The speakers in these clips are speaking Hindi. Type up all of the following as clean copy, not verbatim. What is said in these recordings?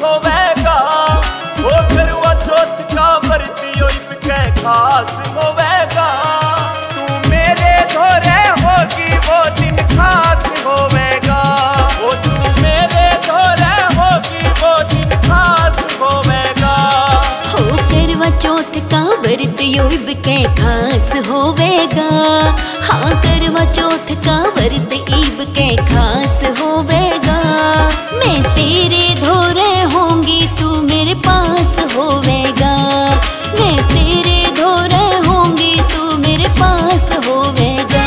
होवेगा। वो करवा चौथ का व्रत योइब के खास होवेगा। तू मेरे धोरे होगी वो दिन खास होवेगा। वो तू मेरे धोरे होगी वो दिन खास होवेगा। हो करवा चौथ का व्रत योइब के खास होवेगा। हाँ करवा चौथ का व्रत ईब के खास होवेगा। मैं तेरे धोरे होंगी तू मेरे पास होवेगा। मैं तेरे धोरे होंगी तू मेरे पास होवेगा।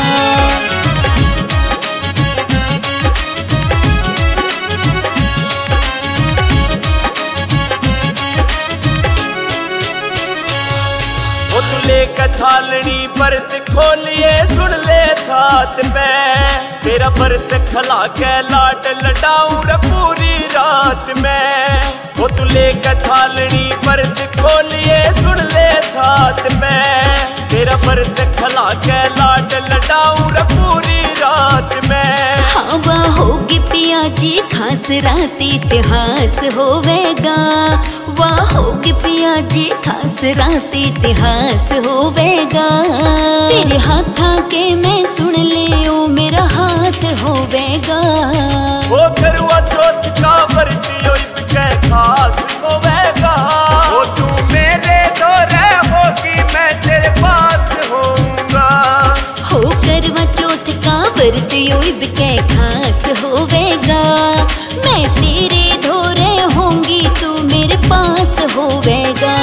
वो तू लेकर छालनी परत खोलिए सुन ले छात पे। तेरा परत खला के लाट लटाऊं रे पूरी रात में। वो तू लेकर छालनी परत खोलिए सुन ले छात पे। तेरा परत खला के लाट लटाऊं रे पूरी रात में। हवा होगी पिया जी खास रात इतिहास होवेगा। वाह होगी पिया जी खास रात इतिहास होवेगा। तेरे हाथ के मैं सुन ले ओ मेरा हाथ होवेगा। वो करवा चौथ का व्रत योइब के खास होवेगा। वो तू मेरे धोरे होगी मैं तेरे पास होऊंगा। हो करवा चौथ का व्रत योइब के खास होवेगा। मैं तेरे धोरे होंगी तू मेरे पास होवेगा।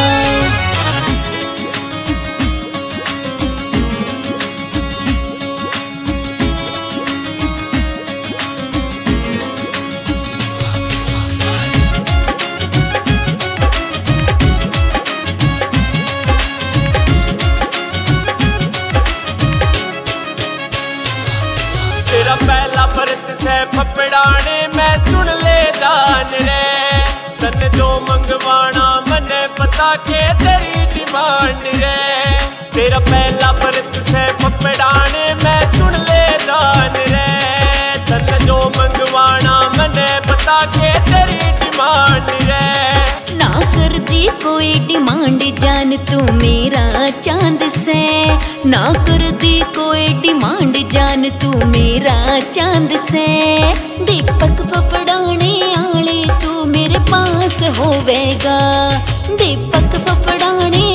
तेरा पहला व्रत से फपड़ाने मैं सुन ले जान रे। तन जो मंगवाना मने पता के तेरी डिमांड रे। तेरा पहला व्रत से फपड़ाने मैं सुन ले जान रे। तन जो मंगवाना मने पता के तेरी डिमांड रे। ना कर दी कोई डिमांड जान तू मेरा चांद से। ना कर दी कोई डिमांड जान तू मेरा चांद से। दीपक फफड़ाने आले तू मेरे पास होवेगा। दीपक फफड़ाने